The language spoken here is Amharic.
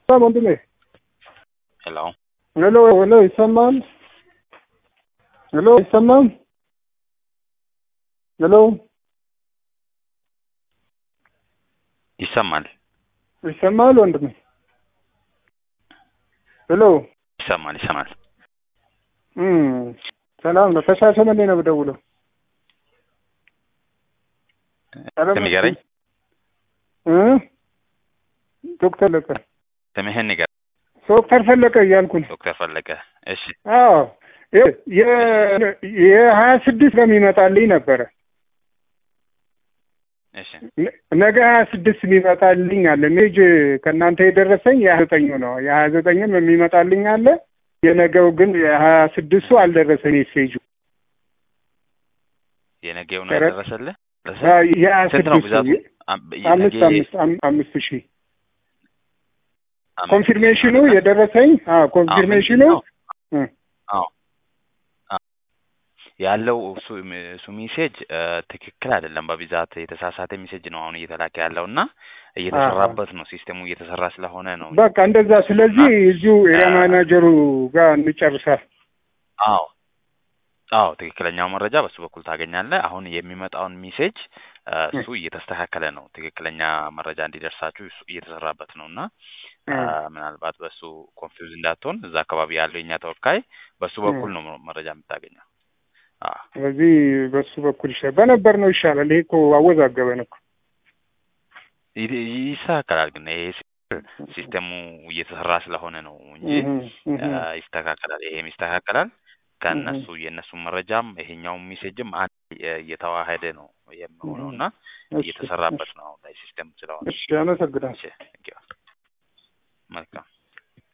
ወንድሜ ሄሎ ሄሎ ሄሎ ይሰማል? ሄሎ ይሰማል? ሄሎ ይሰማል? ይሰማል ወንድሜ? ሄሎ ይሰማል? ሰላም ነው። ተሻሸመኔ ነው የምደውለው። ንገረኝ። ዶክተር ፈለቀ። ስምህን ንገረኝ። ዶክተር ፈለቀ እያልኩ ነው። ዶክተር ፈለቀ። እሺ። አዎ የ26 የሚመጣልኝ ነበረ። እሺ። ነገ 26 የሚመጣልኝ አለ። ሜጅ ከእናንተ የደረሰኝ የ29 ነው። የ29ም የሚመጣልኝ አለ። የነገው ግን የ26ቱ አልደረሰኝ ሜሴጁ። የነገው ነው ያደረሰልህ? ስንት ነው ብዛቱ? 5,000 ኮንፊርሜሽኑ የደረሰኝ ኮንፊርሜሽኑ ያለው እሱ ሜሴጅ ትክክል አይደለም። በብዛት የተሳሳተ ሜሴጅ ነው አሁን እየተላከ ያለውና እየተሰራበት ነው። ሲስተሙ እየተሰራ ስለሆነ ነው። በቃ እንደዛ። ስለዚህ እዚሁ ኤሪያ ማናጀሩ ጋር እንጨርሳለን። አዎ ትክክለኛው መረጃ በሱ በኩል ታገኛለህ። አሁን የሚመጣውን ሜሴጅ እሱ እየተስተካከለ ነው። ትክክለኛ መረጃ እንዲደርሳችሁ እሱ እየተሰራበት ነውና ምናልባት በሱ ኮንፊውዝ እንዳትሆን እዛ አካባቢ ያለው የኛ ተወካይ በሱ በኩል ነው መረጃ የምታገኘው። ስለዚህ በሱ በኩል ይሻላል። በነበር ነው ይሻላል። ይሄ እኮ አወዛገበን እኮ። ይስተካከላል። ግን ይሄ ሲስተሙ እየተሰራ ስለሆነ ነው እንጂ ይስተካከላል። ይሄም ይስተካከላል። ከነሱ የነሱ መረጃም ይሄኛው ሜሴጅም እየተዋሃደ ነው የሚሆነውና እየተሰራበት ነው ላይ ሲስተም ስለሆነ። እሺ አመሰግናለሁ። መልካም